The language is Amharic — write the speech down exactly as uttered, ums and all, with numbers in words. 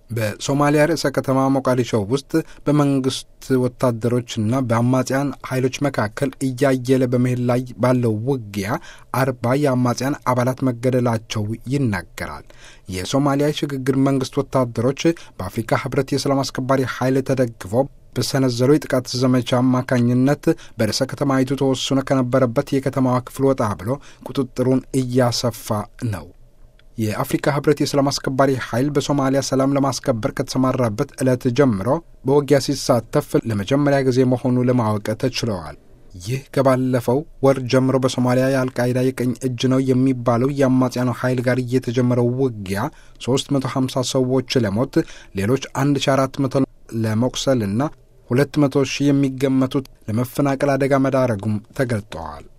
በሶማሊያ ርዕሰ ከተማ ሞቃዲሾ ውስጥ በመንግስት ወታደሮችና በአማጽያን ኃይሎች መካከል እያየለ በመሄድ ላይ ባለው ውጊያ አርባ የአማጽያን አባላት መገደላቸው ይናገራል። የሶማሊያ ሽግግር መንግስት ወታደሮች በአፍሪካ ህብረት የሰላም አስከባሪ ኃይል ተደግፈው በሰነዘሩ የጥቃት ዘመቻ አማካኝነት በርዕሰ ከተማይቱ ተወስኖ ከነበረበት የከተማዋ ክፍል ወጣ ብሎ ቁጥጥሩን እያሰፋ ነው። የአፍሪካ ህብረት የሰላም አስከባሪ ኃይል በሶማሊያ ሰላም ለማስከበር ከተሰማራበት ዕለት ጀምሮ በውጊያ ሲሳተፍ ለመጀመሪያ ጊዜ መሆኑ ለማወቅ ተችለዋል። ይህ ከባለፈው ወር ጀምሮ በሶማሊያ የአልቃይዳ የቀኝ እጅ ነው የሚባለው የአማጽያኑ ኃይል ጋር እየተጀመረው ውጊያ ሶስት መቶ ሀምሳ ሰዎች ለሞት ሌሎች አንድ ሺህ አራት መቶ ለመቁሰልና ሁለት መቶ ሺህ የሚገመቱት ለመፈናቀል አደጋ መዳረጉም ተገልጠዋል።